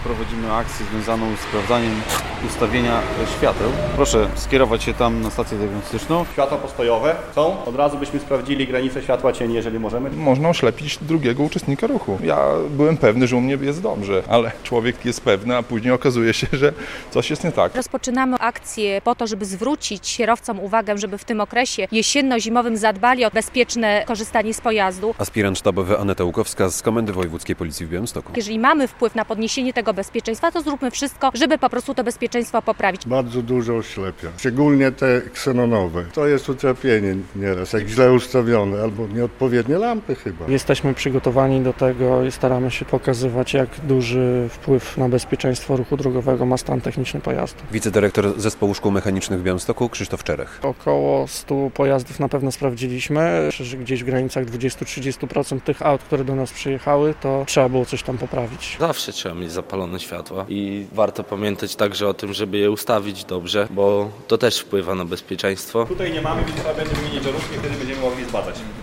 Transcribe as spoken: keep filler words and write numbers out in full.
prowadzimy akcję związaną z sprawdzaniem ustawienia świateł. Proszę skierować się tam na stację diagnostyczną. Światła postojowe są. Od razu byśmy sprawdzili granicę światła cieni, jeżeli możemy. Można oślepić drugiego uczestnika ruchu. Ja byłem pewny, że u mnie jest dobrze, ale człowiek jest pewny, a później okazuje się, że coś jest nie tak. Rozpoczynamy akcję po to, żeby zwrócić kierowcom uwagę, żeby w tym okresie jesienno-zimowym zadbali o bezpieczne korzystanie z pojazdu. Aspirant sztabowy Aneta Łukowska z Komendy Wojewódzkiej Policji w Białymstoku. Jeżeli mamy wpływ na podniesienie tego bezpieczeństwa, to zróbmy wszystko, żeby po prostu to bezpieczeństwo poprawić. Bardzo dużo oślepia, szczególnie te ksenonowe. To jest utrapienie nieraz, jak źle ustawione albo nieodpowiednie lampy chyba. Jesteśmy przygotowani do tego i staramy się pokazywać, jak duży wpływ na bezpieczeństwo ruchu drogowego ma stan techniczny pojazdu. Wicedyrektor Zespołu Szkół Mechanicznych w Białymstoku Krzysztof Czerech. Około stu pojazdów na pewno sprawdziliśmy, że gdzieś w granicach dwadzieścia do trzydziestu procent tych aut, które do nas przyjechały, to trzeba było coś tam poprawić. Zawsze trzeba mieć zapalone światła i warto pamiętać także o tym, żeby je ustawić dobrze, bo to też wpływa na bezpieczeństwo. Tutaj nie mamy, więc trzeba będzie wymienić żarówki, wtedy będziemy mogli zbadać.